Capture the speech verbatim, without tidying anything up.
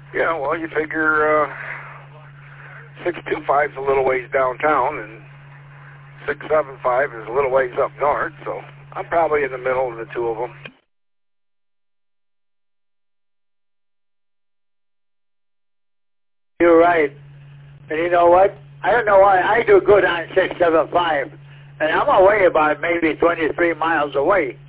Yeah, well, you figure uh, six two five is a little ways downtown, and six seven five is a little ways up north, so I'm probably in the middle of the two of them. You're right. And you know what? I don't know why I do good on six seven five, and I'm away about maybe twenty-three miles away.